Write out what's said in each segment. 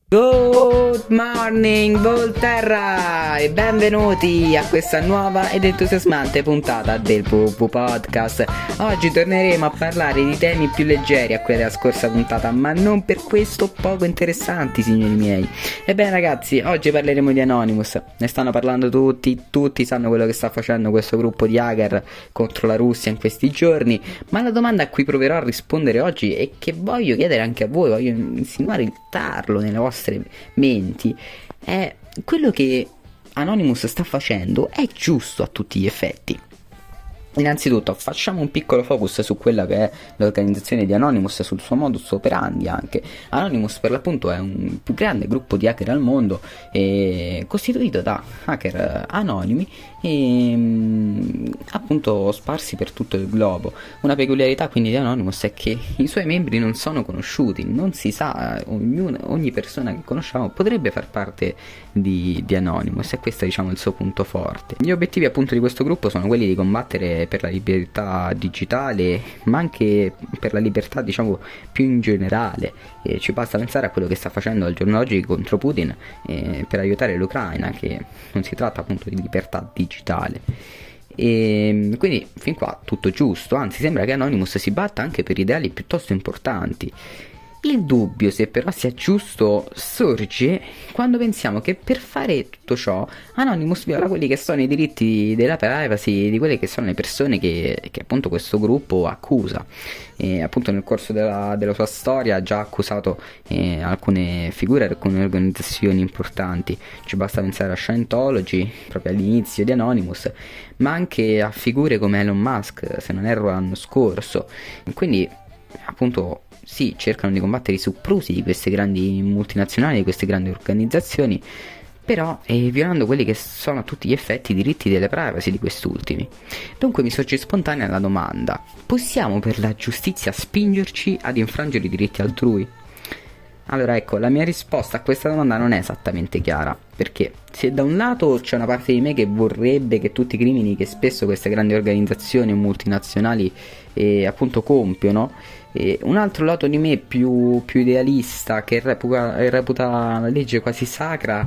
Good morning Volterra e benvenuti a questa nuova ed entusiasmante puntata del PvP Podcast. Oggi torneremo a parlare di temi più leggeri a quelli della scorsa puntata, ma non per questo poco interessanti, signori miei. Ebbene ragazzi, oggi parleremo di Anonymous. Ne stanno parlando tutti sanno quello che sta facendo questo gruppo di hacker contro la Russia in questi giorni, ma la domanda a cui proverò a rispondere oggi e che voglio chiedere anche a voi, voglio insinuare il tarlo nelle vostre menti, è: quello che Anonymous sta facendo è giusto a tutti gli effetti? Innanzitutto facciamo un piccolo focus su quella che è l'organizzazione di Anonymous, sul suo modus operandi anche. Anonymous per l'appunto è un più grande gruppo di hacker al mondo, costituito da hacker anonimi e appunto sparsi per tutto il globo. Una peculiarità quindi di Anonymous è che i suoi membri non sono conosciuti, non si sa, ogni persona che conosciamo potrebbe far parte di Anonymous, e questo è, diciamo, il suo punto forte. Gli obiettivi appunto di questo gruppo sono quelli di combattere per la libertà digitale, ma anche per la libertà, diciamo, più in generale. Ci basta pensare a quello che sta facendo al giorno d'oggi contro Putin per aiutare l'Ucraina, che non si tratta appunto di libertà digitale. E quindi fin qua tutto giusto, anzi sembra che Anonymous si batta anche per ideali piuttosto importanti. Il dubbio se però sia giusto sorge quando pensiamo che per fare tutto ciò Anonymous viola quelli che sono i diritti della privacy di quelle che sono le persone che appunto questo gruppo accusa. Appunto nel corso della sua storia ha già accusato alcune figure, alcune organizzazioni importanti. Ci basta pensare a Scientology proprio all'inizio di Anonymous, ma anche a figure come Elon Musk, se non erro l'anno scorso. Quindi appunto sì, cercano di combattere i soprusi di queste grandi multinazionali, di queste grandi organizzazioni, però violando quelli che sono a tutti gli effetti i diritti delle privacy di quest'ultimi. Dunque mi sorge spontanea la domanda: possiamo per la giustizia spingerci ad infrangere i diritti altrui? Allora ecco, la mia risposta a questa domanda non è esattamente chiara, perché se da un lato c'è una parte di me che vorrebbe che tutti i crimini che spesso queste grandi organizzazioni multinazionali appunto compiono, un altro lato di me più idealista, che reputa la legge quasi sacra,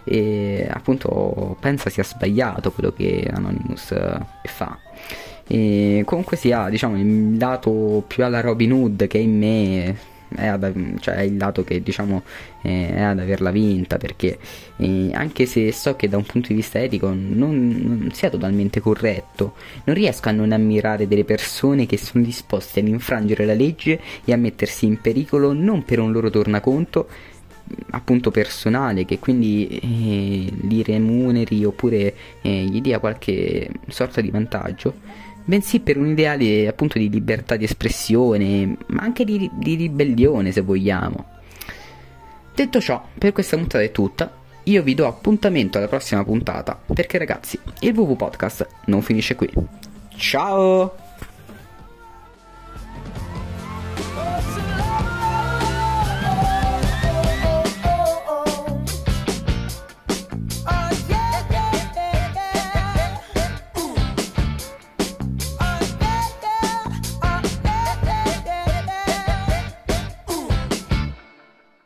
appunto pensa sia sbagliato quello che Anonymous fa. Comunque sia, diciamo, il lato più alla Robin Hood che in me è il lato che, diciamo, è ad averla vinta, perché anche se so che da un punto di vista etico non sia totalmente corretto, non riesco a non ammirare delle persone che sono disposte ad infrangere la legge e a mettersi in pericolo non per un loro tornaconto appunto personale, che quindi li remuneri oppure gli dia qualche sorta di vantaggio, bensì per un ideale appunto di libertà di espressione, ma anche di ribellione, se vogliamo. Detto ciò, per questa puntata è tutta. Io vi do appuntamento alla prossima puntata, perché ragazzi, il WW Podcast non finisce qui. Ciao!